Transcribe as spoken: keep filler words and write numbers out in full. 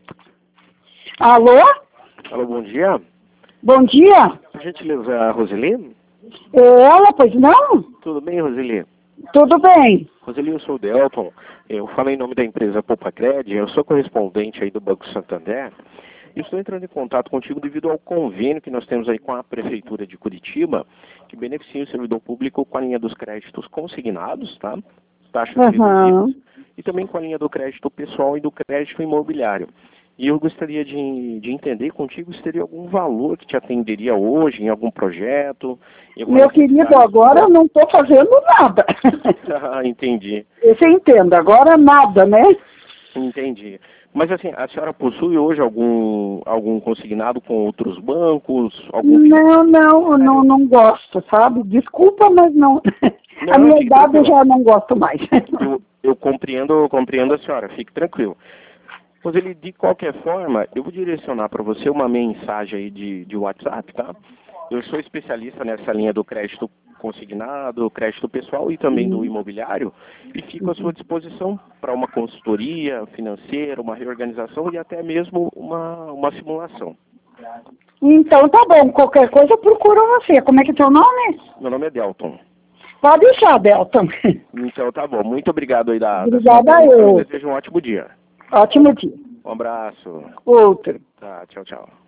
Alô? Alô, bom dia. Bom dia. Por gentileza, a Roseli? É ela, pois não? Tudo bem, Roseli? Tudo bem. Roseli, eu sou o Delton. Eu falo em nome da empresa Poupacred. Eu sou correspondente aí do Banco Santander. E estou entrando em contato contigo devido ao convênio que nós temos aí com a Prefeitura de Curitiba, que beneficia o servidor público com a linha dos créditos consignados, tá? Taxas Aham. reduzidas. E também com a linha do crédito pessoal e do crédito imobiliário. E eu gostaria de, de entender contigo se teria algum valor que te atenderia hoje em algum projeto. Em alguma Meu querido, necessidade. agora eu não estou fazendo nada. Ah, entendi. Você entende, agora nada, né? Entendi. Mas assim, a senhora possui hoje algum, algum consignado com outros bancos? Algum Não, não, eu não, não gosto, sabe? Desculpa, mas não. Não, A minha fique idade eu tranquilo. já não gosto mais. Eu, eu compreendo, eu compreendo a senhora, fique tranquilo. Pois ele, de qualquer forma, eu vou direcionar para você uma mensagem aí de, de WhatsApp, tá? Eu sou especialista nessa linha do crédito consignado, crédito pessoal e também do imobiliário, e fico à sua disposição para uma consultoria financeira, uma reorganização e até mesmo uma, uma simulação. Então tá bom, qualquer coisa eu procuro você. Como é que é teu nome? Meu nome é Delton. Pode deixar, Delton. Então tá bom, muito obrigado aí da, da sua Obrigada atenção e eu. desejo um ótimo dia. Ótimo dia. Um abraço. Outro. Tá, tchau, tchau.